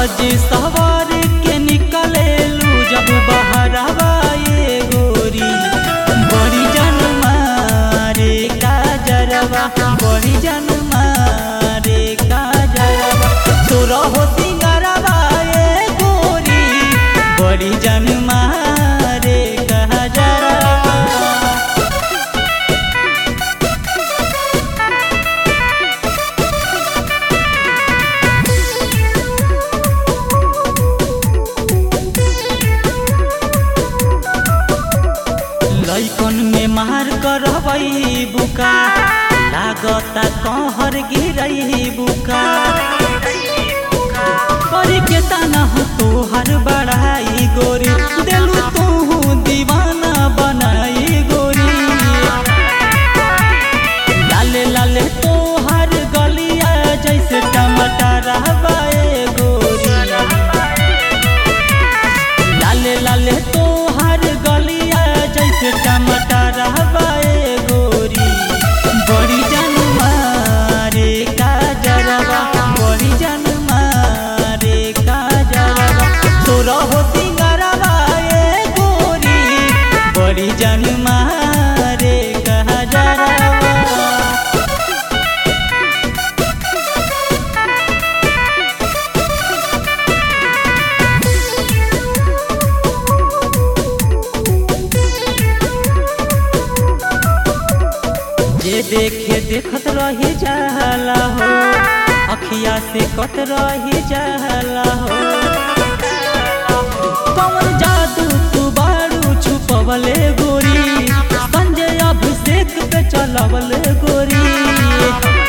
सज सवार के निकलेलू जब बहरवा ये गोरी। बड़ी जन मारे काजरवा, बड़ी जन मारे काजरवा, तोरा हो सिंगरवा ये गोरी। बड़ी जन मारे काजरवा। लइकन में मार करबई बुका, लागता कहर गिरई बुका। करी के तना हो तोहर बड़ाई गोरी, दिलू तू दीवाना बनाई गोरी। लाले लाले तोहर गलिया जैसे टमाटर हवाए गोरी। लाले लाले तोहर गलिया जैसे टमाटर हवाए गोरी। बड़ी जन मारे काजरवा, बड़ी जन मारे काजरवा, तोरा हो सिंगरवा ये गोरी। बड़ी जन मारे काजरवा। जे देखे देखत रही जाला हो, अखिया से कत रही जाला हो। कौन जादू तू बारू छुपवले गोरी, संजय अभिषेक पे चलवले गोरी।